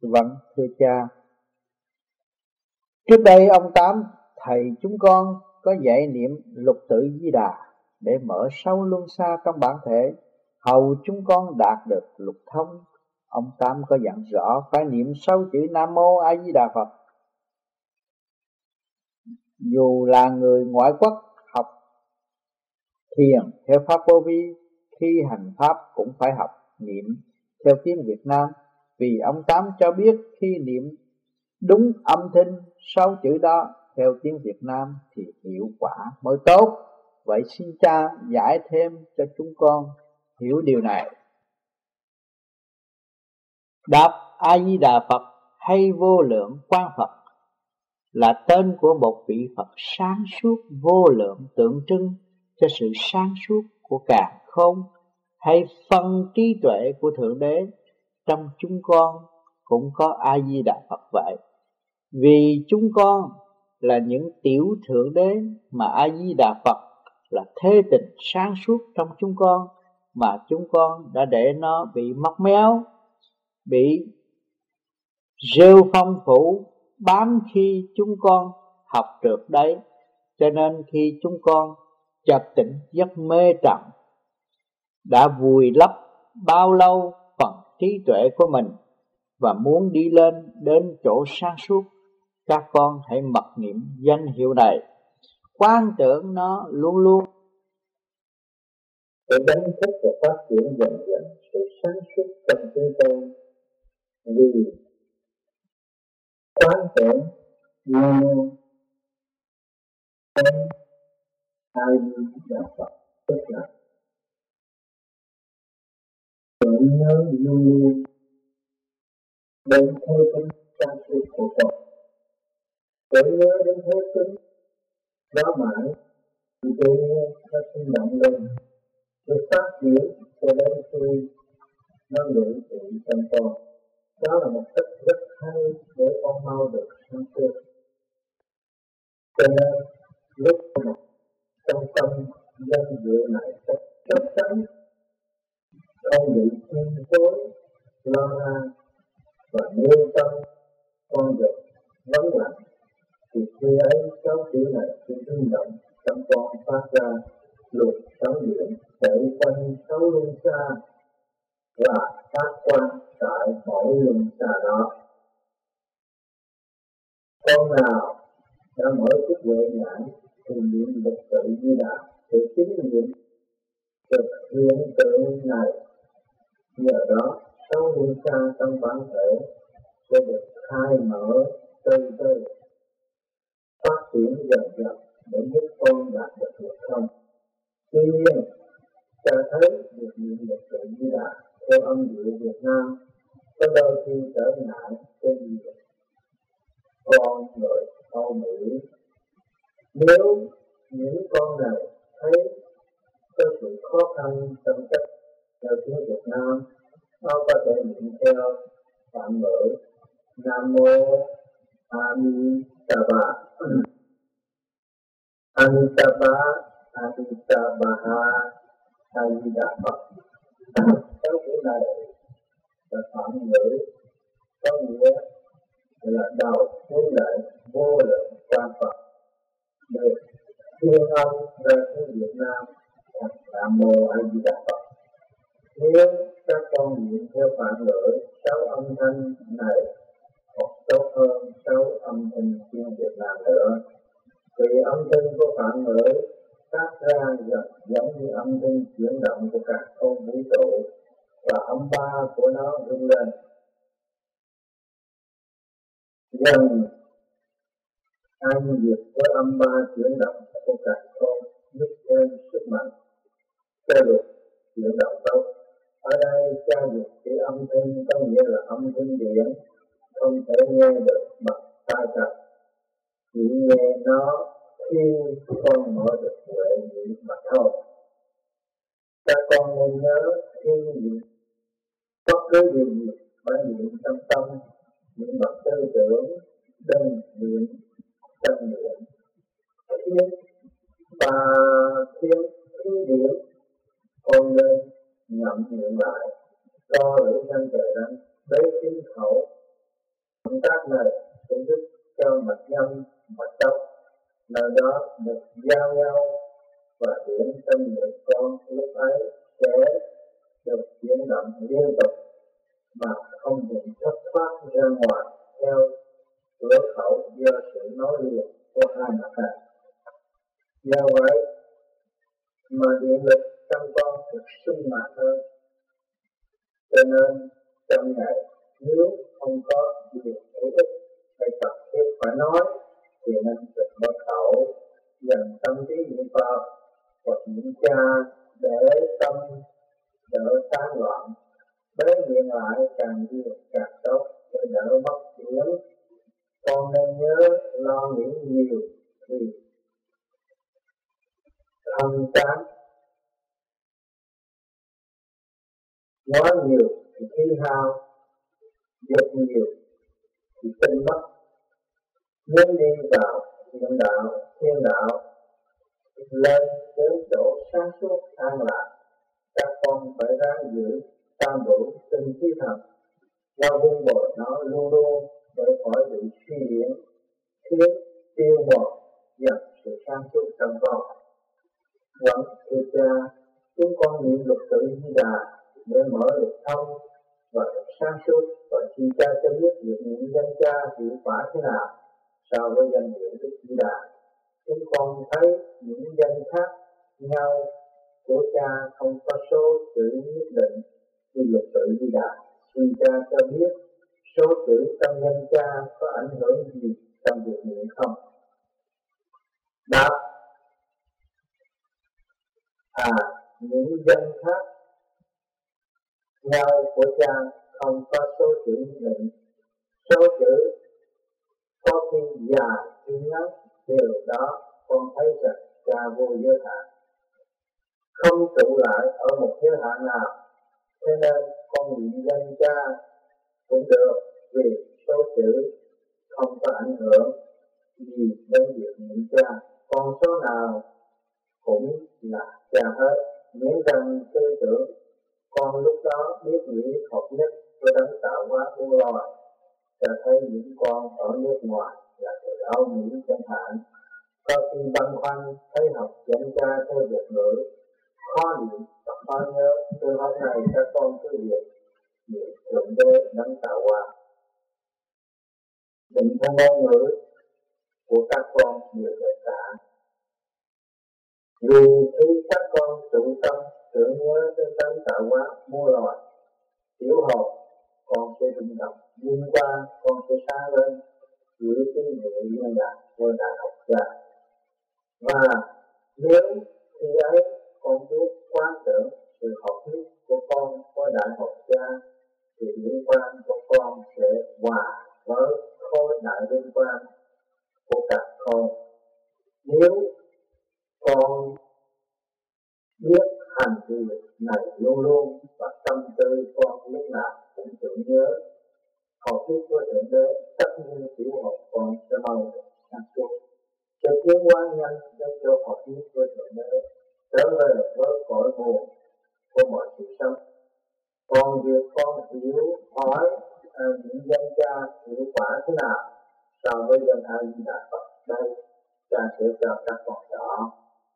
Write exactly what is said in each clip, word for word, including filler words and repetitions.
Vâng, thưa cha, trước đây ông Tám thầy chúng con có dạy niệm lục tự Di Đà để mở sâu luân xa trong bản thể, hầu chúng con đạt được lục thông. Ông Tám có dặn rõ phải niệm sâu chữ Nam Mô A Di Đà Phật. Dù là người ngoại quốc học thiền theo pháp Vô Vi, khi hành pháp cũng phải học niệm theo tiếng Việt Nam, vì ông Tám cho biết khi niệm đúng âm thanh sáu chữ đó theo tiếng Việt Nam thì hiệu quả mới tốt. Vậy xin cha giải thêm cho chúng con hiểu điều này. Đáp: A Di Đà Phật hay Vô Lượng Quang Phật là tên của một vị Phật sáng suốt vô lượng, tượng trưng cho sự sáng suốt của càn khôn hay phân trí tuệ của Thượng Đế. Trong chúng con cũng có A Di Đà Phật vậy. Vì chúng con là những tiểu Thượng Đế mà A Di Đà Phật là thế tình sáng suốt trong chúng con, mà chúng con đã để nó bị móc méo, bị rêu phong phủ bám khi chúng con học được đấy. Cho nên khi chúng con chợt tỉnh giấc mê trầm, đã vùi lấp bao lâu phần trí tuệ của mình và muốn đi lên đến chỗ sáng suốt, các con hãy mật niệm danh hiệu này, quan tưởng nó luôn luôn để đánh thức và phát triển dần dần sự sáng suốt trong chúng tôi. Vì quán tưởng như tên A Di Đà Phật, tức là tưởng nhớ luôn luôn đến thế tính sáng suốt của con, tưởng nhớ đến thế tính đó mãi thì tôi nó sinh động lên, được phát triển cho đến khi nó ngự trị trong con. Đó là một cách rất hay để con mau được sáng suốt. Cho nên lúc mà trong tâm danh dự này rất chắc chắn, không bị chi phối lo lắng và nêu tâm con được vắng lặng, thì khi ấy sáu chữ này sẽ rung động trong con, phát ra luồng sóng điện chạy quanh sáu luân xa và phát quang tại mỗi luân xa đó. Con nào đã mở thức huệ nhãn thì niệm lục tự Di Đà để chính niệm thực hiện tự này, nhờ đó sáu luân xa trong bản thể sẽ được khai mở từ từ, phát triển dần dần để giúp con đạt được lục thông. Tuy nhiên, ta thấy việc niệm lục tự Di Đà theo âm điệu Việt Nam có đôi khi trở ngại trên nhiều con người Âu Mỹ. Nếu những con này thấy có sự khó khăn trong cách theo tiếng Việt Nam, nó có thể niệm theo phạm ngữ Nam Mô A Di Đà Phật, A Di Đà Phật, A Di Đà Phật, A Di Đà Phật. Cái chữ này là phạm ngữ, có nghĩa là đầu cuối lại vô lượng quan Phật, được phiên âm ra tiếng Việt Nam là Nam Mô A Di Đà Phật. Nếu các con niệm theo phạm ngữ, sáu âm thanh này hoặc tốt hơn sáu âm thanh tiếng Việt Nam nữa, vì âm thanh của phạm ngữ phát ra dần giống như âm thanh chuyển động của cả không vũ trụ, và âm ba của nó rung lên dần ăn diệt với âm ba chuyển động của cả không, giúp thêm sức mạnh cho luật chuyển động tốt. Ở đây cha dịch chữ âm thanh có nghĩa là âm thanh điện, không thể nghe được bằng tai thật, chỉ nghe nó khi con mở được huệ niệm mà thôi. Các con nên nhớ khi niệm bất cứ điều gì phải niệm trong tâm, niệm bằng tư tưởng, đừng niệm tâm niệm. Thiết và thiên khí điển, con nên ngậm miệng lại, co lưỡi răng trời răng, lấy kính khẩu Công tác này sẽ giúp cho mạch nhâm, mạch tóc nơi đó được giao nhau và điểm tâm người con lúc ấy sẽ được chuyển động liên tục mà không bị thất thoát ra ngoài theo cửa khẩu do sự nối liền của hai mặt này. Do vậy mà điện lực trong con được sinh hoạt hơn. Cho nên trong ngày nếu không có điều hữu ích hay cần thiết phải nói thì nên được mở khẩu dành tâm trí niệm Phật hoặc niệm Cha để tâm đỡ tán loạn, bế miệng lại càng nhiều càng tốt để đỡ mất tiếng. Con nên nhớ lo nghĩ nhiều thì không chán, nói nhiều thì khí hao, dục nhiều thì tinh mất. Muốn đi vào thiện đạo, thiên đạo, lên đến chỗ sáng suốt an lạc, các con phải ráng giữ tam đủ tinh khí thần, lo vun bồi nó luôn luôn để khỏi bị suy diễn, khiến tiêu mòn dần sự sáng suốt trong con. Vẫn thưa Cha, chúng con niệm lục tự Di Đà để mở được thông và được sáng suốt, và xin Cha cho biết việc niệm danh Cha hiệu quả thế nào so với danh hiệu Đức Di Đà. Chúng con thấy những danh khác nhau của Cha không có số chữ nhất định như lục tự Di Đà. Xin Cha cho biết số chữ trong danh Cha có ảnh hưởng gì trong việc niệm không? Đáp: À, những danh khác nhau của Cha không có số chữ nhất định. Số chữ có khi dài khi ngắn, điều đó con thấy rằng Cha vô giới hạn, không trụ lại ở một giới hạn nào. Thế nên con niệm danh Cha cũng được, vì số chữ không có ảnh hưởng gì đến việc niệm Cha. Con số nào cũng là Cha hết, miễn rằng tư tưởng con lúc đó biết nghĩ hợp nhất với đấng tạo hóa muôn loài. Ta thấy những con ở nước ngoài là từ Âu Mỹ chẳng hạn, có khi băn khoăn thấy học danh Cha theo việc ngữ khó niệm và khó nhớ. Từ hôm nay các con cứ việc niệm thượng đế đấng tạo hóa. Định theo ngôn ngữ của các con đều về cả. Vì khi các con trụ tâm tưởng nhớ đến đấng tạo hóa muôn loài, tiểu hồn con sẽ rung động, liên quan con sẽ sáng lên dưới tiếng hiệu liên lạc của Đại học Cha. Và nếu khi ấy con biết quán tưởng sự hợp nhất của con với Đại học Cha, thì liên quan của con sẽ hòa với khối đại liên quan của các con. Nếu con biết hành việc này luôn luôn và tâm tư con lúc nào cũng tưởng nhớ hợp nhất với Thượng Đế, tất nhiên tiểu hồn con sẽ mau được sáng suốt, sẽ tiến hóa nhanh đến chỗ hợp nhất với Thượng Đế, trở về với cõi nguồn của mọi sự sống. Còn việc con hiểu hỏi à, những danh Cha hiệu quả thế nào so với danh A Di Đà Phật, đây Cha sẽ cho các con rõ.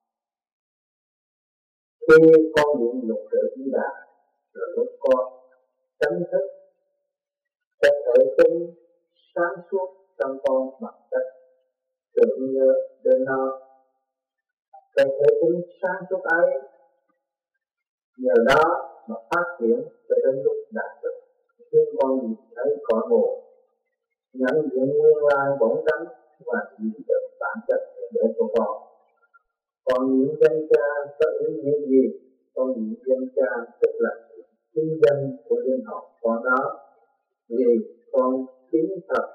Khi con niệm lục tự Di Đà là lúc con chánh thức sẽ thể tính sáng suốt trong con mặt chất tưởng nhớ đến nó. Cái thể tính sáng suốt ấy nhờ đó mà phát triển cho đến lúc đạt được khi con nhìn thấy cõi nguồn, nhận diện nguyên lai bổn tánh và nhìn được bản chất để của con. Còn những danh Cha có ý nghĩa gì? Con những danh Cha tức là chính danh của linh hồn con đó, vì con chính thật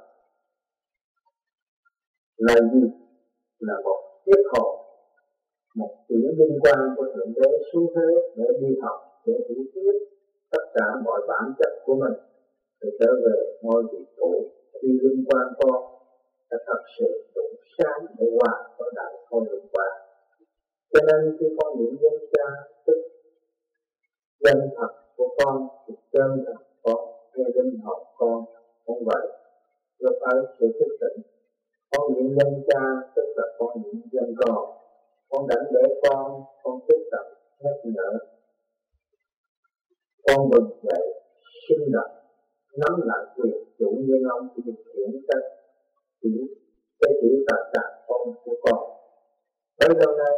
là gì? Là một kiếp hồn, một chuyển liên quan của Thượng Đế xuống thế để đi học, để hiểu biết tất cả mọi bản chất của mình, để trở về ngôi vị cũ. Khi liên quan con đã thật sự đủ sáng để hòa vào đại con liên quan. Cho nên khi con niệm danh Cha tức danh thật của con thì chân thật con, hay linh hồn con cũng vậy. lúc ấy sẽ thức tỉnh. Con niệm danh cha tức là con niệm danh con, con đánh để con, con tức tập nhắc nhở, con bừng dậy, sinh động, nắm lại quyền chủ nhân ông của điều khiển cách chỉ cái chữ tất cả con của con. Tới lâu nay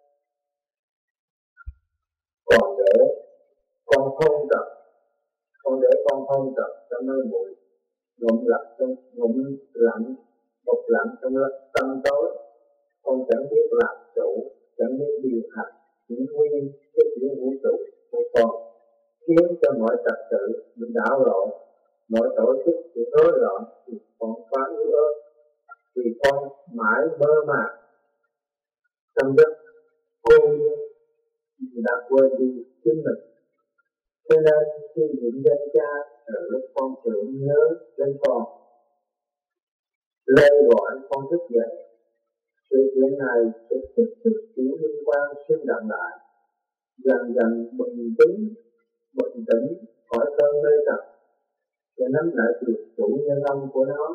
còn để con không tập, con để con không tập cho nơi bụi, ngụm lặng trong ngụm lặng, một lặng trong tâm tối, con chẳng biết làm chủ, chẳng biết điều hành, chỉ huy cái chữ vũ trụ của con, khiến cho mọi trật tự bị đảo lộn, mọi tổ chức bị rối loạn thì con quá yếu ớt, vì con mãi mơ màng trong giấc cô nhiên đã quên đi chính mình. Cho nên khi niệm danh cha là lúc con tưởng nhớ đến con, lây gọi con thức dậy. Sự kiện này sẽ kích thích chủ liên quan sinh động lại, dần dần bình tĩnh, bình tĩnh khỏi cơn mê trần, để nắm lại được chủ nhân ông của nó.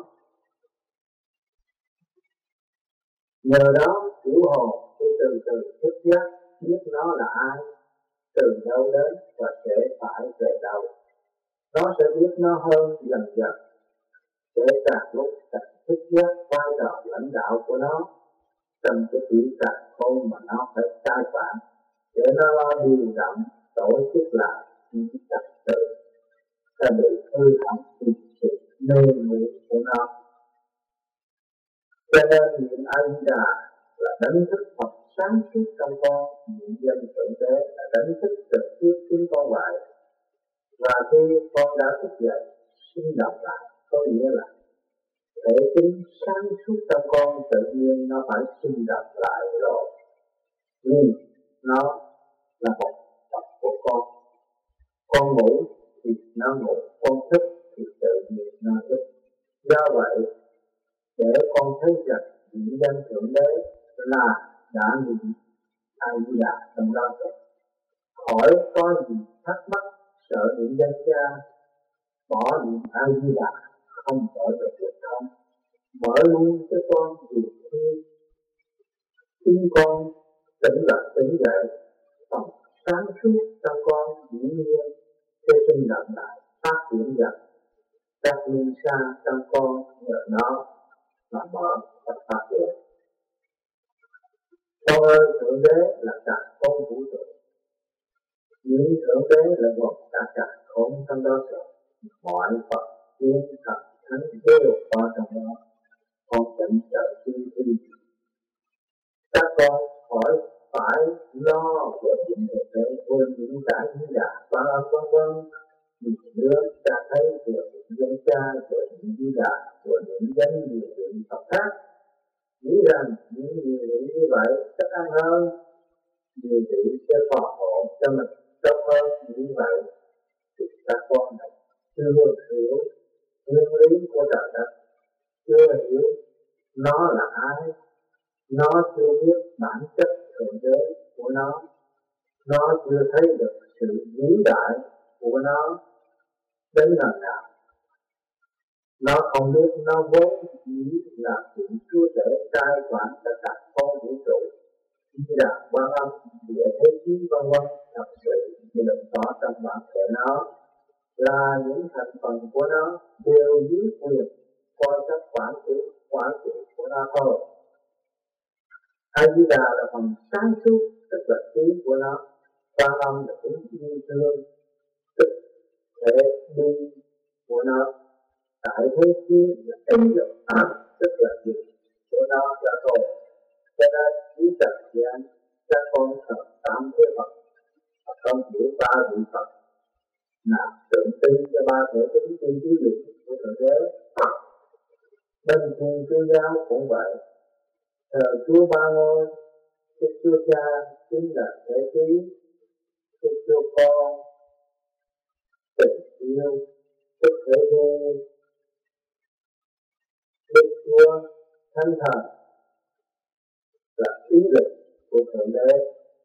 Nhờ đó chủ hồn sẽ từ từ thức giác biết nó là ai, từ đâu đến và sẽ phải về đâu. Nó sẽ biết nó hơn dần dần, sẽ càng lúc càng thức giác vai trò lãnh đạo của nó trong cái quỹ càng khôn mà nó phải cai quản, để nó lo điều động tổ chức lại những trật tự ta bị hư hỏng vì sự mê muội của nó. Cho nên niệm A Di Đà là đánh thức Phật sáng suốt trong con, niệm danh thượng đế là đánh thức trực tiếp chính con vậy. Và khi con đã thức dậy, sinh động lại, có nghĩa là thể tính sáng suốt trong con tự nhiên nó phải sinh động lại rồi. Nhưng nó là một Phật của con. Con ngủ thì nó ngủ, con thức thì tự nhiên nó thức. Do vậy, để con thấy rằng niệm danh thượng đế là đã niệm A Di Đà trong đó rồi. Khỏi có gì thắc mắc sợ niệm danh cha, bỏ niệm A Di Đà không mở được được không? Mở luôn cho con việc khi chính con tỉnh lại tỉnh dậy, phòng sáng suốt trong con dĩ nhiên sẽ sinh động lại, phát triển dần. Các linh xa trong con nhờ nó mà mở và phát triển. Con ơi, thượng đế là cả con vũ trụ. Những thượng đế là gồm cả cả khôn trong đó rồi. Mọi Phật, tiên, Phật, Thánh đều có trong đó. Con chẳng sợ suy nghĩ. Các con khỏi phải lo về những thượng đế, quên những cả những đà, và vân vân. Vì nữa ta thấy được danh cha, được những di đà, của những danh nhiều vị Phật khác. Nghĩ rằng những nhiều vị như vậy chắc ăn hơn, nhiều vị sẽ phò hộ cho mình tốt hơn như vậy. Thì các con này chưa hiểu nguyên lý của trời đất, chưa hiểu nó là ai, nó chưa biết bản chất thượng đế của nó, nó chưa thấy được sự vĩ đại của nó đến lần nào. Nó không biết nó vốn chỉ là sự chúa tể cai quản tất cả con vũ trụ, như là quan âm, địa thế chí vân vân, thật sự hiện tỏ trong bản thể nó là những thành phần của nó đều dưới quyền coi các quản trị quản trị của nó thôi. A Di Đà là phần sáng suốt, tức là trí của nó. Quan âm là tính yêu thương, tức thể đi của nó. Tại thế chi là ý lực ám, tức là gì của nó là thôi. Cho nên chỉ trật gian các con thật tám thế Phật và không hiểu ba vị Phật là tượng trưng cho ba thể tính trên trí lực của thượng đế. Bên thiên chúa giáo cũng vậy, thờ chúa ba ngôi, Đức Chúa Cha chính là thể trí, Đức Chúa Con tình yêu, Đức Thể Vô, Đức Chúa Thánh Thần là ý lực của thượng đế.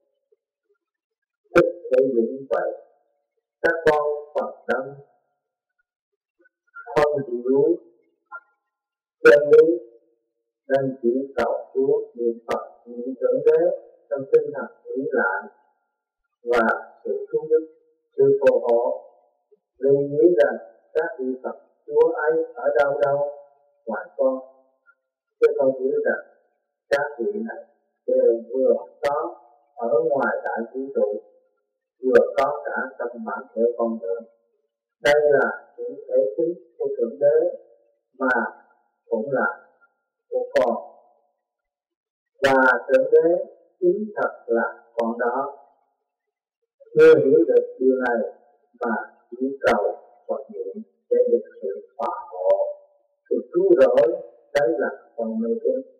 Tức thể dựng vậy, các con Phật đấng không hiểu chân lý nên chỉ cầu Chúa niệm Phật niệm Thượng Đế trong tinh thần nghĩ lại và sự cứu giúp, sự phù hộ. Vì nghĩ rằng các vị Phật Chúa ấy ở đâu đâu ngoài con, chứ không hiểu rằng các vị này đều vừa có ở ngoài đại vũ trụ, vừa có cả trong bản thể con người. Đây là những thể chính của Thượng Đế mà cũng là của con, và Thượng Đế chính thật là con đó. Chưa hiểu được điều này mà chỉ cầu Phật niệm để được sự phò hộ, sự cứu rỗi, đấy là con mê tín,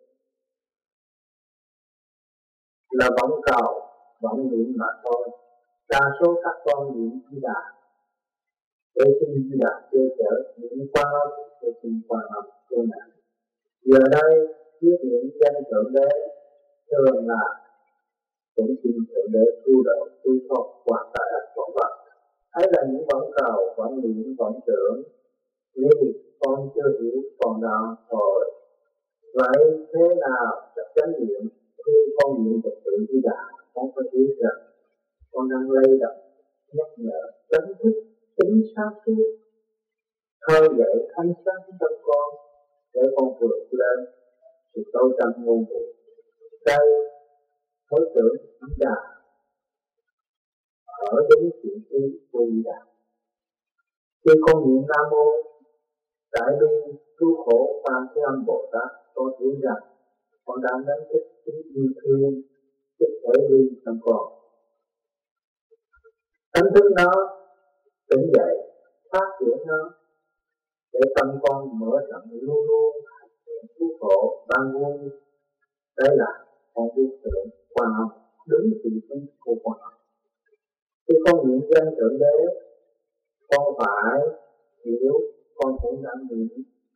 là vọng cầu, vọng niệm mà thôi. Đa số các con niệm Di Đà, để xin Di Đà che chở, niệm Quan Âm để xin Quan Âm cứu nạn. Giờ đây thuyết niệm danh Thượng Đế thường là cũng xin Thượng Đế cứu độ, cứu thoát hoàn tại ách vọng vật. Ấy là những vọng cầu, vọng niệm, vọng tưởng. Nếu con chưa hiểu còn đó thôi. Vậy thế nào là chánh niệm? Khi con niệm Phật tự Di Đà, con có hiểu rằng con đang lay động, nhắc nhở, đánh thức, tính sáng suốt, khơi dậy thanh sáng trong con để con vượt lên sự đấu tranh ngôn ngữ. Đây đối tượng Di Đà ở đúng chuyện ý của Di Đà. Khi con niệm Nam Mô Đại Bi cứu khổ Quan Thế Âm Bồ Tát, con hiểu rằng con đang đánh thức tính yêu thương, thích thể đi trong con. Đánh thức nó tỉnh dậy, phát triển nó để tâm con mở rộng, luôn luôn cứu khổ ban vui. Đây là con biết tưởng Quan Âm đứng vị trí của Quan Âm. Khi con niệm danh Thượng Đế, con phải hiểu con cũng đã niệm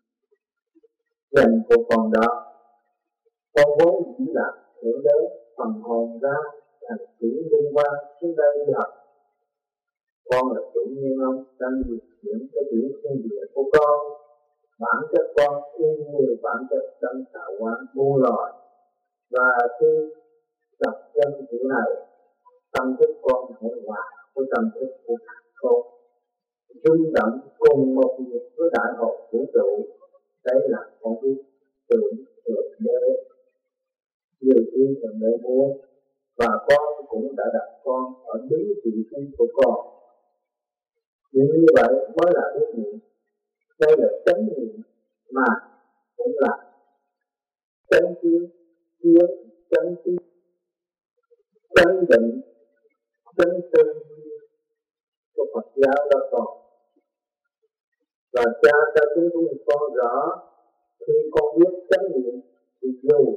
danh của con đó. Con vốn chỉ là Thượng Đế phần hồn ra thành chữ liên quan xuống đây đi học. Con là chủ nhân ông đang điều khiển cái điểm thiên địa của con. Bản chất con y như bản chất trong tạo hóa muôn loài. Và khi đọc danh chữ này, tâm thức con hãy hòa với tâm thức của cả con, rung động cùng một nhịp với đại hội vũ trụ. Đấy là con biết tưởng Thượng Đế, điều thiên Thượng Đế muốn, và con cũng đã đặt con ở đúng vị trí của con. Nhưng như vậy mới là biết niệm. Đây là chánh niệm mà cũng là chánh kiến, kiến, chánh kiến, chánh định, chánh tư của Phật giáo đó con. Và cha cho chúng tôi con rõ, khi con biết chánh niệm thì dù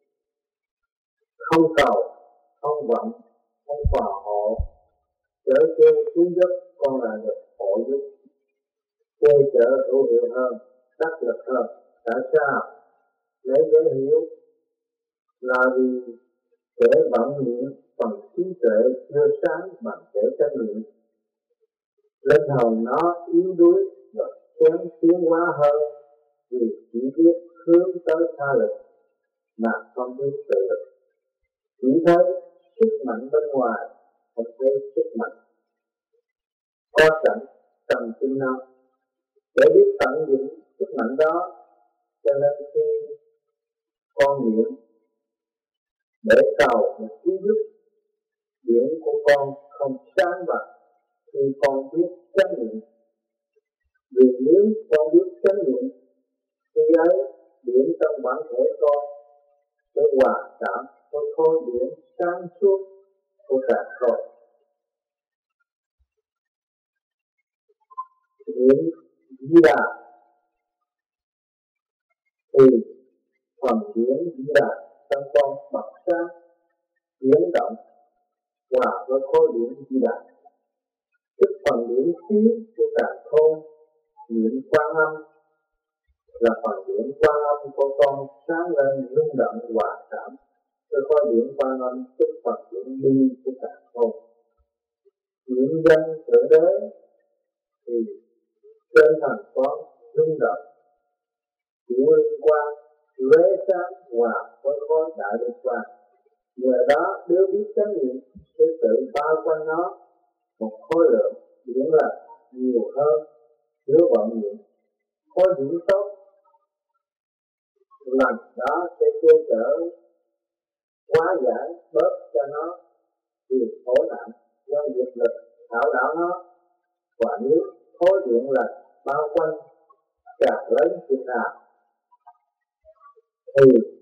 không cầu, không vọng, không phò hộ, chở che cứu giúp, con là được hộ giúp, che chở hữu hiệu hơn, đắc lực hơn. Tại sao? Để dễ hiểu là vì kẻ vọng niệm phần trí tuệ chưa sáng bằng kẻ chánh niệm. Linh hồn nó yếu đuối và kém tiến hóa hơn, vì chỉ biết hướng tới tha lực mà không biết tự lực. Chỉ thấy sức mạnh bên ngoài, không thấy sức mạnh có sẵn trong tim nó. Để biết tận dụng sức mạnh đó, cho nên khi con niệm để cầu một cứu giúp, điểm của con không sáng bằng khi con biết chánh niệm. Vì nếu con biết chánh niệm, khi ấy điểm trong bản thể con sẽ hòa cảm với khối điểm sáng suốt của cả con. Điểm Di Đà thì phần điểm Di Đà trong con bật sáng, biến động hòa với khối điểm Di Đà. Tức phần điểm khí của cả thôn niệm Quan Âm là phần điểm Quan Âm của con sáng lên rung động hòa cảm với khối điểm Quan Âm, tức phần điểm bi của cả thôn. Niệm danh Thượng Đế thì trên thành con rung động chuyển liên quan, lóe sáng hòa với khối đại liên quan. Nhờ đó nếu biết chánh niệm sẽ tự bao quanh nó một khối lượng điển là nhiều hơn nếu vận niệm. Khối điển tốt lần đó sẽ che chở hóa giải bớt cho nó điều khổ nạn do nghiệp lực thảo đảo nó. Và nếu khối điện là bao quanh càng lớn chừng nào thì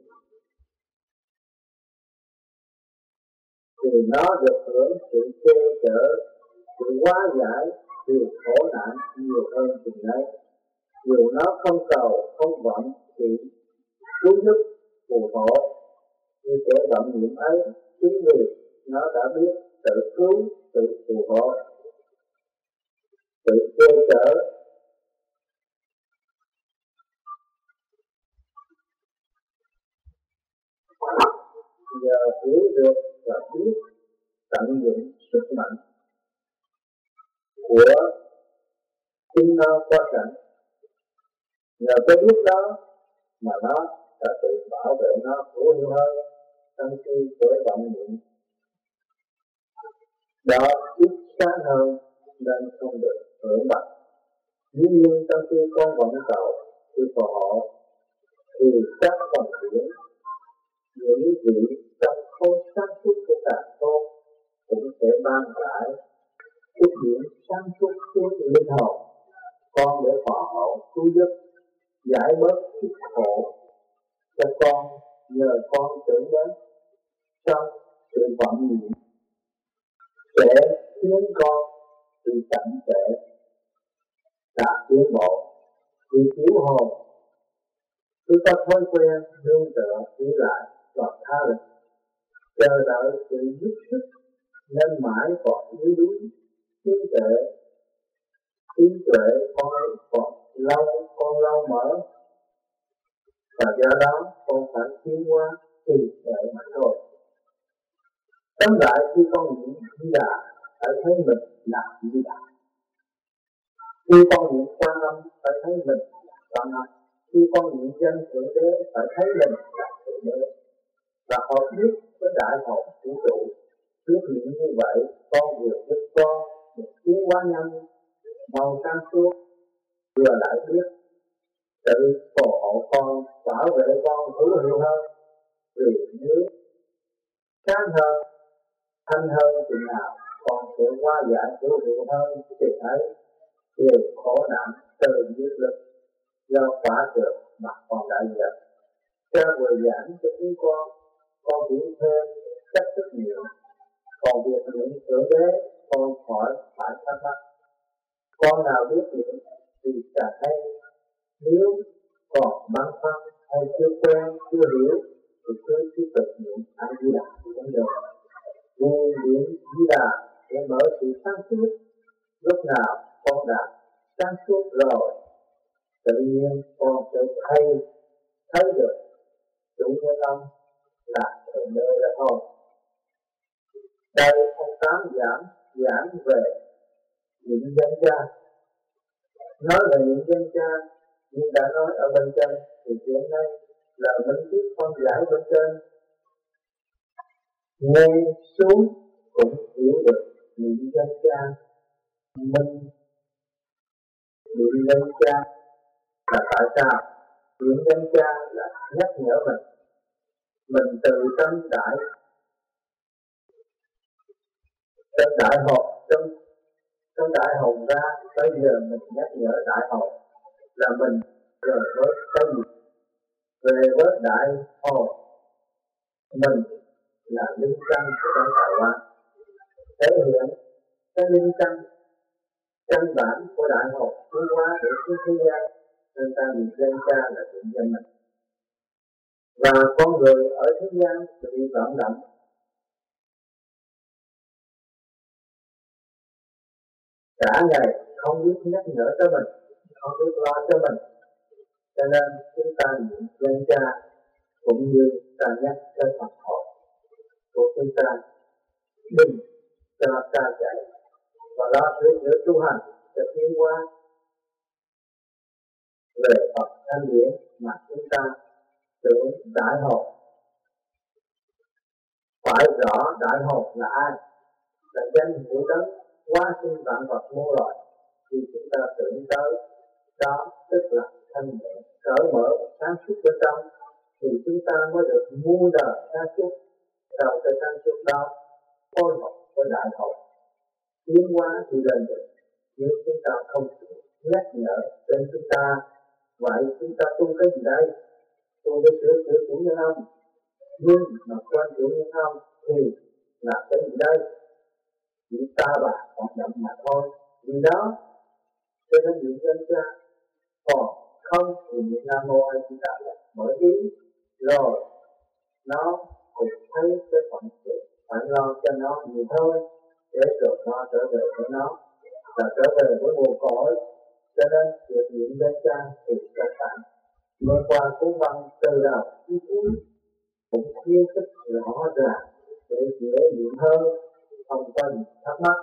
thì nó được hưởng sự che chở, sự hóa giải điều khổ nạn nhiều hơn chừng đấy. Dù nó không cầu không vọng thì cứu giúp phù hộ như kẻ vọng niệm ấy, chính vì nó đã biết tự cứu tự phù hộ, tự che chở. Nhờ hiểu được và biết tận dụng sức mạnh của chính nó qua sẵn, nhờ cái biết đó mà nó đã tự bảo vệ nó hữu hiệu hơn trong khi của vọng niệm đó ít sáng hơn nên không được hưởng bằng. Dĩ nhiên trong khi con vọng cầu thì phù hộ thì các phần điển những vị trong khối sáng suốt của cả con cũng sẽ ban lại cái điểm sáng suốt của linh hồn con để phò hộ cứu giúp giải bớt sức khổ cho con. Nhờ con tưởng đến trong sự vọng niệm sẽ khiến con bị chậm trễ đạt tiến bộ. Vì thiếu hồn cứ có thói quen nương tựa giữ lại và tha lực, chờ đợi sự giúp sức nên mãi còn yếu đuối trí tuệ. Trí tuệ con còn lâu con lâu mở, và do đó con phải tiến hóa trì tuệ mà thôi. Tóm lại khi con niệm Di Đà phải thấy mình là Di Đà. Khi con niệm Quan Âm phải thấy mình là Quan Âm. Khi con niệm danh Thượng Đế phải thấy mình là Thượng Đế. Và họ biết với đại hồn vũ trụ. Biết niệm như vậy con vừa giúp con được tiến hóa nhanh, mau sáng suốt, vừa lại biết tự phù hộ con, bảo vệ con hữu hiệu hơn. Vì nếu sáng hơn, thanh hơn chừng nào con sẽ hóa giải hữu hiệu hơn thì ấy điều khổ nạn từ nghiệp lực do quả trượt mà con đã dẹp. Cha vừa giảng cho chúng con, con hiểu thêm cách thức niệm. Còn việc niệm Thượng Đế con hỏi phải thắc mắc. Con nào biết niệm thì càng hay. Nếu còn băn khoăn hay chưa quen, chưa hiểu thì cứ tiếp tục niệm A Di Đà cũng được. Vì niệm Di Đà để mở sự sáng suốt. Lúc nào con đã sáng suốt rồi, tự nhiên con sẽ thấy thấy được chủ nhân ông là Thượng Đế là thôi. Đây ông Tám giảng giảng về niệm danh cha. Nói về niệm danh cha nhưng đã nói ở bên trên thì hiện nay là minh tiếp con giải bên trên. Nghe xuống cũng hiểu được niệm danh cha. Mình niệm danh cha là tại sao? Niệm danh cha là nhắc nhở mình. Mình từ trong đại trong đại hồn trong trong đại hồn ra, bây giờ mình nhắc nhở đại hồn là mình rời với cái gì? Về với đại hồn mình là linh căn của trong tạo hóa, thể hiện cái linh căn căn bản của đại hồn tiến hóa để xuống thế gian, nên ta niệm danh cha là niệm danh mình. Và con người ở thế gian bị vọng động cả ngày không biết nhắc nhở cho mình, không biết lo cho mình, cho nên chúng ta niệm danh cha cũng như ta nhắc cái Phật hồn của chúng ta đừng cho ta chạy, và đó sửa chữa tu hành để tiến hóa về Phật thanh điển. mà chúng ta tưởng đại hồn. Phải rõ đại hồn là ai? Là danh hiệu đấng hóa sinh vạn vật muôn loài. Khi chúng ta tưởng tới đó, tức là thanh nhẹ, cởi mở, sáng suốt bên trong, thì chúng ta mới được muôn đời sáng suốt. Sau cái sáng suốt đó, phối hợp với đại hồn, tiến hóa thì lên được. Nếu chúng ta không nhắc nhở trên chúng ta, vậy chúng ta tu cái gì đây? Tu để sửa sửa chủ nhân ông. Nhưng mà quan chủ nhân ông thì là cái gì đây? Chỉ ta bà hoạt động mà thôi. Vì đó, cho nên những dân cha, còn không thì những Nam Mô A Di Đà Phật mở ý, rồi nó cũng thấy cái phận sự phải lo cho nó nhiều thôi, để rồi nó trở về với nó, và trở về với nguồn cội. Cho nên việc niệm dân cha thì các bạn mới qua cuốn văn từ đầu đến cuối cũng khuyến khích rõ ràng để dễ niệm hơn, không có gì thắc mắc.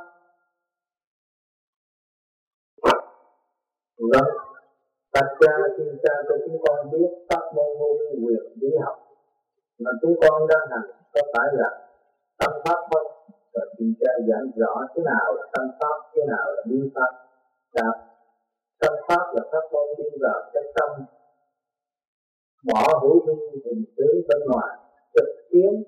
Vâng, Bạch cha xin cha cho chúng con biết pháp môn vô vi quyền lý học mà chúng con đang hành có phải là tâm pháp không? Và xin cha giảng rõ thế nào là tâm pháp, thế nào là lý pháp. Đáp, tâm pháp là pháp môn đi vào cái tâm, bỏ hữu vi hình tướng bên ngoài, trực tiến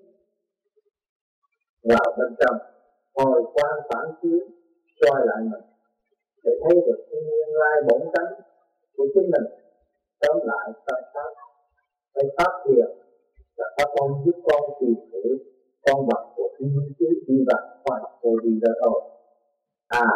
vào bên trong, hồi quan phản chiếu, soi lại mình để thấy được cái nguyên lai bổn tánh của chính mình. Tóm lại tâm pháp hay pháp thiền là pháp môn giúp con tìm hiểu con vật của thiên nhiên chứ đi vào khoa học vô vi đó thôi. À,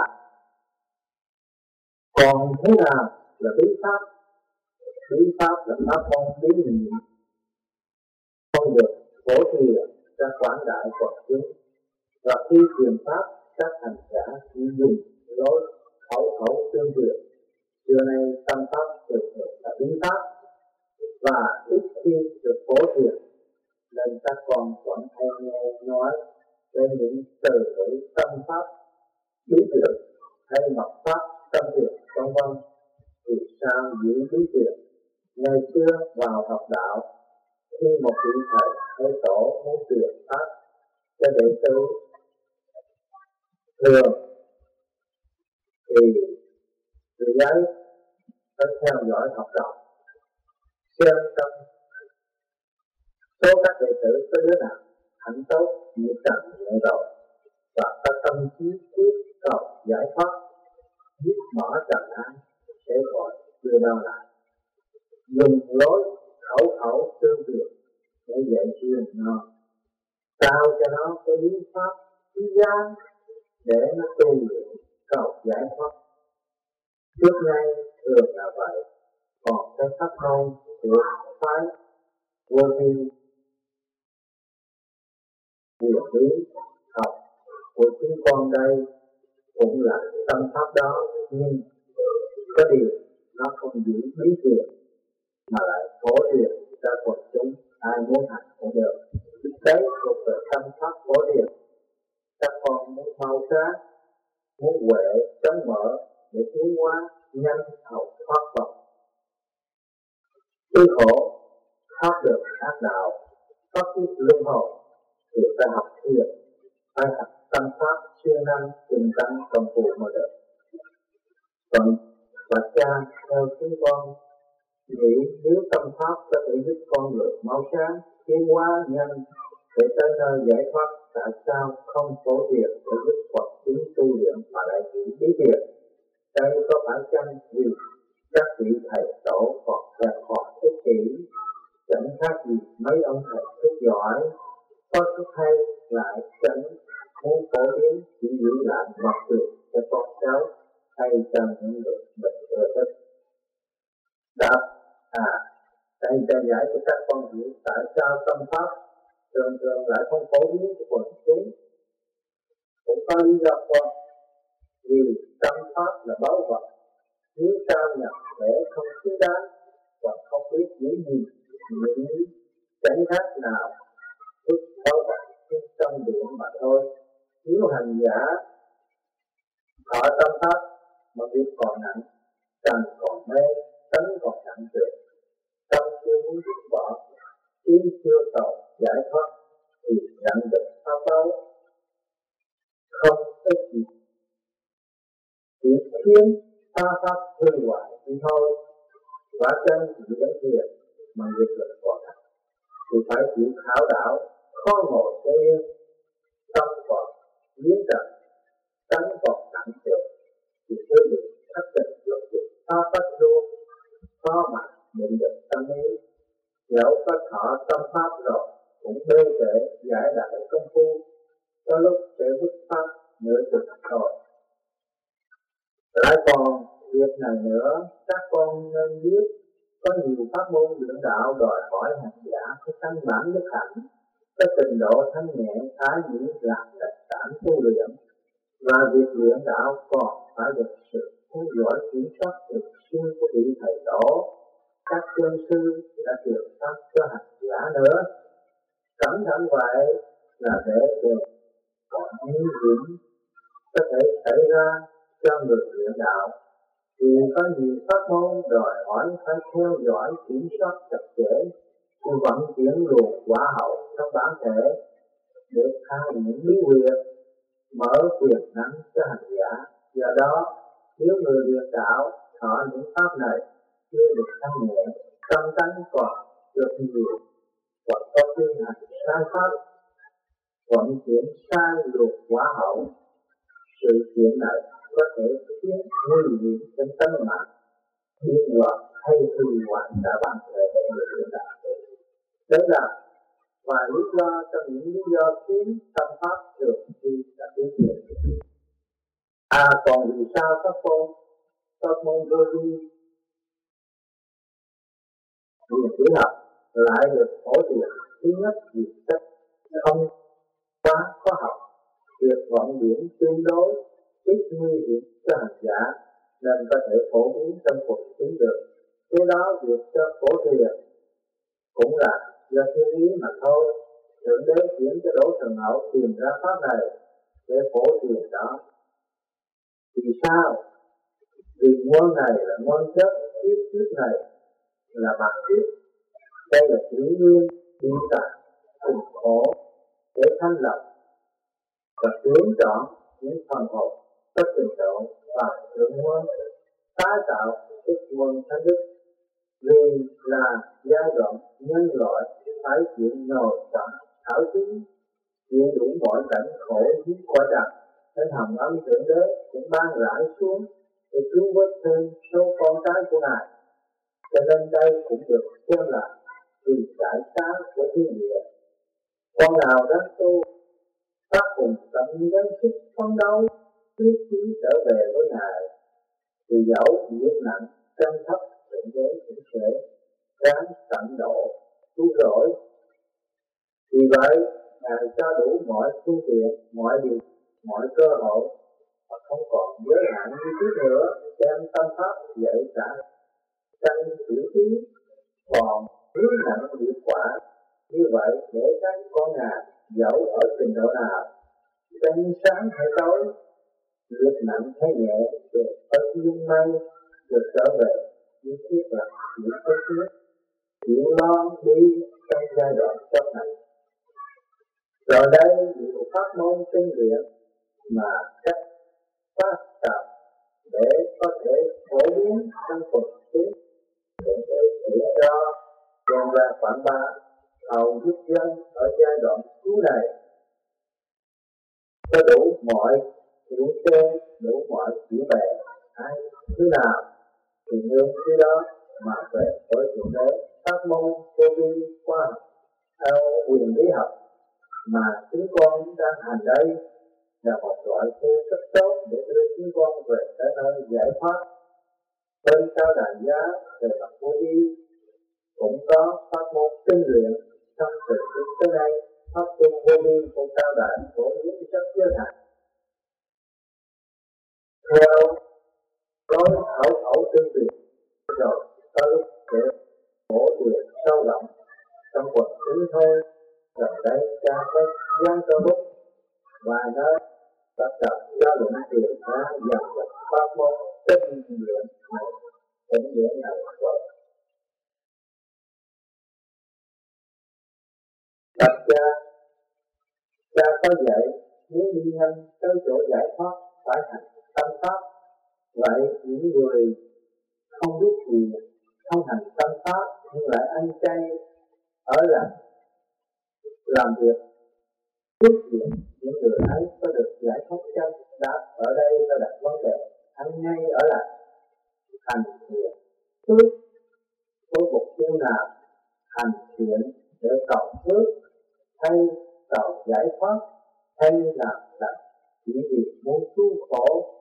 còn thế nào là bí pháp? Bí pháp là pháp môn bí niệm không được phổ thiền ra quảng đại quần chúng, và khi truyền pháp các hành giả chỉ dùng lối khẩu khẩu tương truyền. Xưa nay tâm pháp được được là bí pháp và ít khi được phổ thiền, nên các con vẫn hay nghe nói đến những từ ngữ tâm pháp, bí truyền hay mật pháp, tâm truyền vân vân. Vì sao giữ bí truyền? Ngày xưa vào học đạo, khi một vị thầy hay tổ muốn truyền pháp cho đệ tử thường thì người ấy phải theo dõi học trò, xem tâm số các đệ tử có đứa nào hạnh tốt như trần nhẹ rồi và có tâm trí quyết cầu giải thoát, dứt bỏ trần ai sẽ gọi đưa đau lại. Dùng lối khẩu khẩu tương truyền để dạy truyền nó, trao cho nó cái lý pháp quý giá để nó tu luyện cầu giải thoát. Trước nay thường là vậy, còn cái pháp môn của phái vô vi quyền lý học của chúng con đây cũng là tâm pháp đó, nhưng có điều nó không giữ bí truyền mà lại phổ truyền ra quần chúng, ai muốn hành cũng được. Đấy thuộc về tâm pháp phổ truyền. Các con muốn mau sáng, muốn huệ chống mở để tiến hóa nhanh hậu thoát Phật. Tuy khổ thoát được ác đạo, thoát kiếp luân hồi thì phải học thiền, phải học tâm pháp xuyên năm từng tăng công phu mới được. Còn Bạch cha theo chúng con nghĩ nếu tâm pháp có thể giúp con người mau sáng, tiến hóa nhanh để tới nơi giải thoát, tại sao không phổ thiền để giúp Phật chúng tu luyện mà lại chỉ bí thiền? Đây có phải chăng vì các vị thầy tổ còn theo học ích kỷ, chẳng khác gì mấy ông thầy thuốc giỏi, có thuốc hay lại chẳng muốn phổ biến, chỉ giữ lại mặc được cho con cháu hay cho những người bệnh ưa thích. Đáp, à, đây cha giải cho các con hiểu tại sao tâm pháp thường thường lại không phổ biến của quần chúng. Cũng có lý do con, vì tâm pháp là báu vật, nếu sao nhập để không xứng đáng và không biết những gì những chẳng khác nào thức báu vật trong biển mà thôi. Nếu hành giả thọ tâm pháp mà việc còn nặng, trần còn mê, tánh còn nặng tuyệt, tâm tiến chưa cầu giải thoát thì nhận được sao báo không có gì chỉ khiến ta pháp hư hoại thì thôi. Quả chân chỉ đến thiền mà nghiệp lực quả thật thì phải chịu khảo đảo khó ngồi cho yên tâm còn biến trận tránh còn nặng trược thì cứ được thất tình luật dục ta phát luôn có mặt nhận được tâm ý. Dẫu có thọ tâm pháp rồi cũng bê trễ giải đại công phu, có lúc sẽ vứt pháp nửa chục rồi. Lại còn việc này nữa, các con nên biết có nhiều pháp môn luyện đạo đòi hỏi hành giả có căn bản đức hạnh, có trình độ thanh nhẹ khá dĩ làm đặc sản tu luyện, và việc luyện đạo còn phải được sự theo dõi kiểm soát thường xuyên của vị thầy tổ, các chân sư đã truyền pháp cho hành giả nữa. Cẩn thận vậy là để đề còn nguy hiểm có thể xảy ra cho người luyện đạo, vì có nhiều pháp môn đòi hỏi phải theo dõi kiểm soát chặt chẽ sự vận chuyển luồng quả hậu trong bản thể để khai những bí quyết mở quyền năng cho hành giả. Do đó nếu người luyện đạo thọ những pháp này chưa được thanh nhẹ, tâm tánh còn được nhiều hoặc có tiến hành sai pháp vận chuyển sai luồng quả hậu, sự kiện này có thể khiến nguy hiểm đến tính mạng, điên loạn hay hư hoại cả bản thể của người luyện đạo. Đấy là vài lý do trong những lý do khiến tâm pháp thường đi đã tiến triển. À còn vì sao các con các môn vô vi việc kỹ học lại được phổ biến? Thứ nhất vì cách không quá khoa học, việc vận chuyển tương đối ít nguy hiểm cho hành giả nên có thể phổ biến trong cuộc sống được. Thế đó việc cho phổ thiền cũng là do thiên ý mà thôi. Thượng đế chuyển cho Đỗ Thần Hậu tìm ra pháp này để phổ thiền đó. Vì sao? Vì môn này là môn chất, kiếp kiếp này là mặt kiếp. Đây là chữ nguyên đi tạng cùng khổ để thanh lập và tuyển chọn những phần hồn có trình độ và thượng môn tái tạo ích môn thánh đức. Vì là giai đoạn nhân loại phải chịu nhồi chọn thảo chứng, chịu đủ mọi cảnh khổ dưới cõi trần, nên hồng ân thượng đế cũng ban rải xuống để cứu vớt thêm số con cái của ngài. Cho nên đây cũng được xem là vì giải sáng của thiên địa. Con nào đang tu các cùng tâm gắng sức phấn đấu quyết chí trở về với ngài, thì dẫu nghiệp nặng chân thấp thượng đế cũng sẽ ráng tận độ cứu rỗi. Vì vậy ngài cho đủ mọi phương tiện, mọi điều, mọi cơ hội mà không còn giới hạn như trước nữa, đem tâm pháp dạy trả tranh tiểu trí còn hướng nặng hiệu quả. Như vậy để các con ngài dẫu ở trình độ nào, tranh sáng hay tối, lực nặng hay nhẹ, được có duyên may được trở về như thiết là những cái thiết chịu lo đi trong giai đoạn chấp này. Rồi đây nhiều pháp môn tinh luyện mà cách phát tập để có thể phổ biến trong cuộc sống để chỉ cho đem ra quảng bá hầu giúp dân ở giai đoạn cuối này có đủ mọi hiểu xe, đủ mọi chỉ bè hay thứ nào thì nương thứ đó mà về với thượng đế. Pháp môn vô vi khoa học theo quyền lý học mà chúng con đang hành đây là một loại thu rất tốt để đưa chúng con về tới nơi giải thoát. Bên cao đàn giá về mặt vô vi cũng có pháp môn tinh luyện trong từ trước tới nay. Pháp tu vô vi của cao đàn phổ biến rất giới hạn theo nói khẩu khẩu tương truyền, rồi có lúc sẽ phổ biến sâu rộng trong quần chúng thôi. Gần đây cha có gian cơ bút vài nơi đã tập do luận truyền ra dần dần pháp môn tinh luyện này tinh luyện này rồi Bạch cha, cha có dạy muốn đi nhanh tới chỗ giải thoát phải hành tâm pháp. Vậy những người không biết gì, không hành tâm pháp nhưng lại ăn chay ở lại làm việc trước diện, những người ấy có được giải thoát chân? Đáp ở đây ta đặt vấn đề ăn ngay ở lại hành thiện trước với mục tiêu nào? Hành thiện để cầu phước hay cầu giải thoát hay làm lành chỉ vì muốn cứu khổ?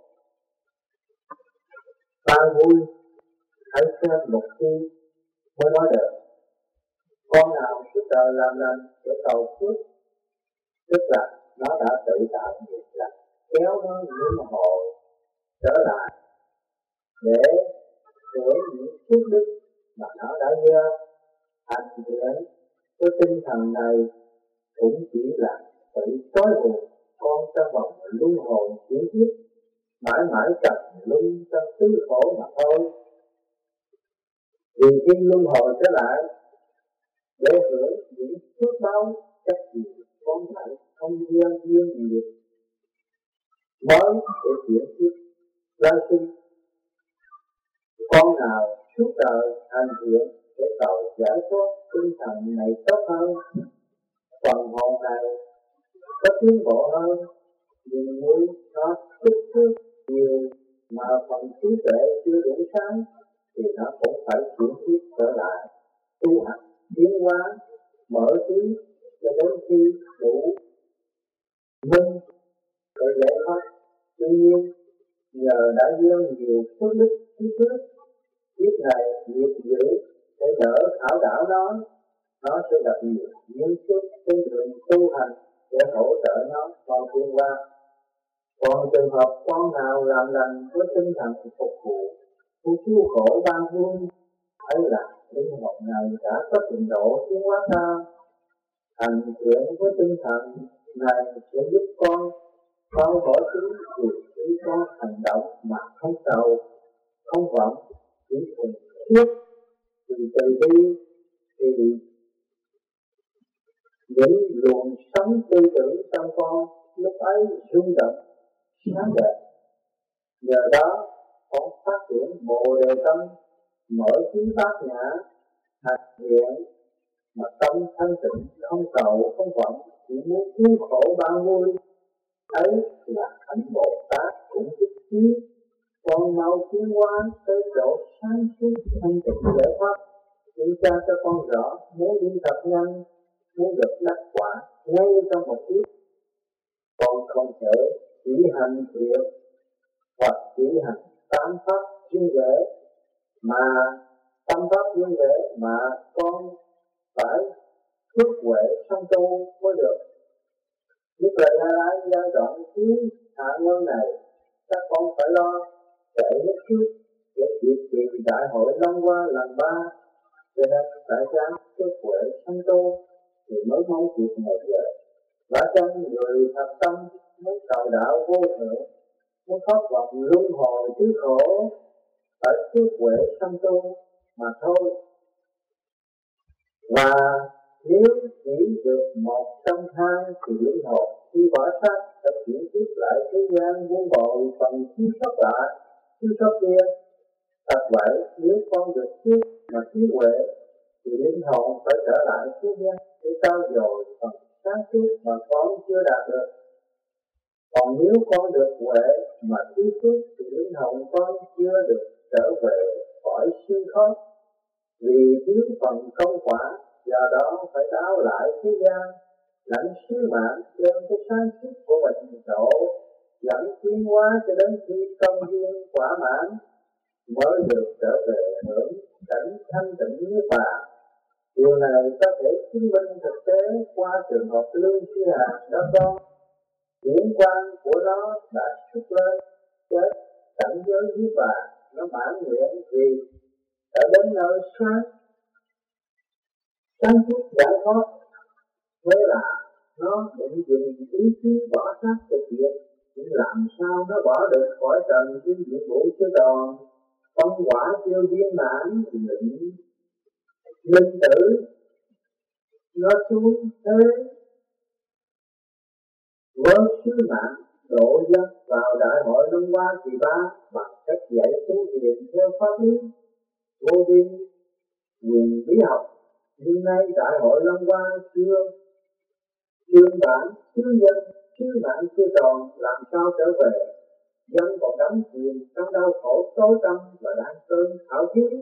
Ta vui hãy xem mục tiêu mới nói được. Con nào suốt đời làm lành để cầu phước, tức là nó đã tự tạo nghiệp lành, kéo nó luân hồi trở lại để sửa những phước đức mà nó đã gieo. Hành thiện với tinh thần này cũng chỉ là tự trói buộc con trong vòng luân hồi chuyển kiếp, mãi mãi trầm luân trong tứ khổ mà thôi. Vì khi luân hồi trở lại để hưởng những phước báo, chắc gì con lại không duyên duyên nghiệp mới để chuyển kiếp lai sinh. Con nào suốt đời hành thiện để cầu giải thoát, tinh thần này tốt hơn, phần hồn này có tiến bộ hơn, nhưng nếu nó tích phước nhiều mà phần trí tuệ chưa đủ sáng thì nó cũng phải chuyển kiếp trở lại tu hành tiến hóa mở trí cho đến khi đủ minh để giải thoát. Tuy nhiên nhờ đã gieo nhiều phước đức phía trước, kiếp này nghiệp dữ để đỡ thảo đảo nó, nó sẽ gặp nhiều những phước trên đường tu hành để hỗ trợ nó vào tiến hóa. Còn trường hợp con nào làm lành với tinh thần phục vụ, của cứu khổ ban vui, ấy là linh hồn này đã có trình độ tiến hóa cao. Hành thiện với tinh thần này sẽ giúp con con bỏ trí vì khi con hành động mà không sầu, không vọng, chỉ thuần khiết vì từ bi thì những luồng sống tư tưởng trong con lúc ấy rung động sáng đẹp. Nhờ đó con phát triển bồ đề tâm, mở trí bát nhã, hành thiện mà tâm thanh tịnh, không cầu không vọng, chỉ muốn cứu khổ ban vui. Ấy là hạnh Bồ Tát cũng thích chí con mau tiến hóa tới chỗ sáng suốt thanh tịnh giải thoát. Chúng ta cho con rõ, muốn đi thật nhanh, muốn được đắc quả ngay trong một kiếp, con không thể chỉ hành thiện hoặc chỉ hành tám pháp riêng rẽ mà tâm pháp riêng rẽ mà con phải phước huệ song tu mới được. Nhất là lái giai đoạn cuối hạ nguyên này, các con phải lo chạy hết trước để kịp kỳ đại hội Long Hoa lần ba. Cho nên tại sao phước huệ song tu thì mới mong kịp ngày giờ. Và trong người thật tâm muốn cầu đạo vô thượng, muốn thoát vọng luân hồi thứ khổ, phải phước huệ song tu mà thôi. Và nếu chỉ được một trong hai thì linh hồn khi bỏ xác sẽ chuyển tiếp lại thế gian muôn bội phần thiếu sót lại, thiếu sót kia. Thật vậy, nếu con được trước mà trí huệ thì linh hồn phải trở lại thế gian để trao dồi phần sáng suốt mà con chưa đạt được. Còn nếu con được huệ mà thiếu phước thì linh hồn con chưa được trở về khỏi siêu thoát, vì thiếu phần công quả. Do đó phải đáo lại thế gian, lãnh sứ mạng đem cái sáng suốt của mình độ, dẫn tiến hóa cho đến khi công duyên quả mãn mới được trở về hưởng cảnh thanh tịnh niết bàn. Điều này có thể chứng minh thực tế qua trường hợp lương sư hạt đó con. Điển quang của nó đã xuất lên chết cảnh giới niết bàn, nó mãn nguyện vì đã đến nơi sáng sáng suốt giải thoát. Thế là nó định dùng ý chí bỏ xác thực hiện, nhưng làm sao nó bỏ được khỏi trần trên nhiệm vụ chưa tròn, công quả chưa viên mãn thì định linh tử nó xuống thế với sứ mạng độ dân vào đại hội năm qua kỳ ba bằng cách dạy tu thiền theo pháp lý vô vi quyền bí học. Nhưng nay đại hội năm qua chưa chương bản sứ nhân sứ mạng chưa tròn, làm sao trở về? Dân còn đắm chìm trong đau khổ tối tăm và đang cơn thảo thiết.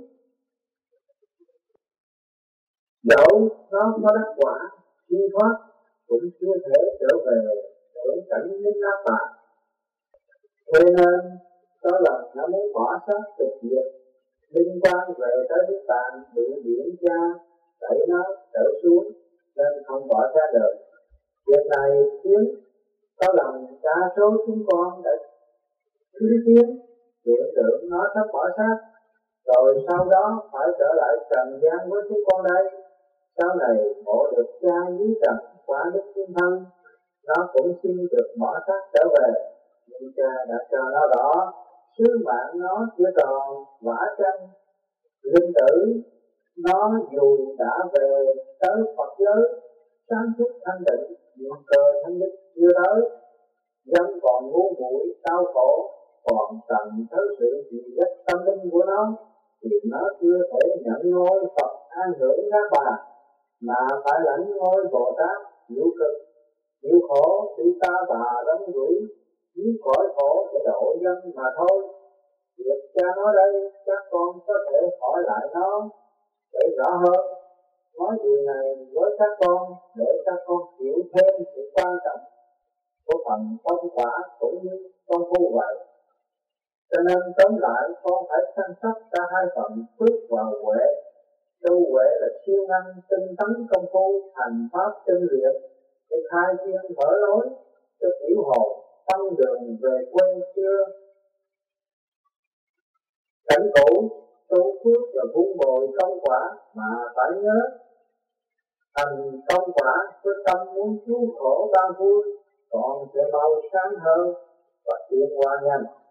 Dẫu nó có đắc quả siêu thoát cũng chưa thể trở về hưởng cảnh linh áp bạc. Thế nên có lần nó muốn bỏ xác thực diệt, linh quan về tới nước bạn bị biển cha đẩy nó trở xuống nên không bỏ ra được. Việc này khiến có lần đa số chúng con đã cứ tiến hiện tượng nó sắp bỏ xác, rồi sau đó phải trở lại trần gian với chúng con đây. Sau này ngộ được cha dưới trần qua đức thiên thân, nó cũng xin được bỏ xác trở về. Nhưng cha đã cho nó rõ sứ mạng nó chưa tròn, vả chăng linh tử nó dù đã về tới Phật giới sáng suốt thanh định, nhưng cơ thanh định chưa tới. Dân còn ngu muội đau khổ, còn cần tới sự gì rất tâm linh của nó, thì nó chưa thể nhận ngôi Phật an hưởng các bà, mà phải lãnh ngôi Bồ Tát chịu cực chịu khổ bị ta bà đóng đuổi dưới cõi khổ để độ dân mà thôi. Việc cha nói đây các con có thể hỏi lại nó để rõ hơn. Nói điều này với các con để các con hiểu thêm sự quan trọng của phần công quả cũng như công phu vậy. Cho nên tóm lại con phải săn sóc cả hai phần phước và huệ. Tu huệ là siêu năng tinh tấn công phu thành pháp tinh luyện để khai thiên mở lối cho tiểu hồn tăng đường về quê xưa. Cảnh cũ tu phước và vun bồi công quả mà phải nhớ thành công quả với tâm muốn cứu khổ ban vui, còn sẽ mau sáng hơn và tiến hóa nhanh.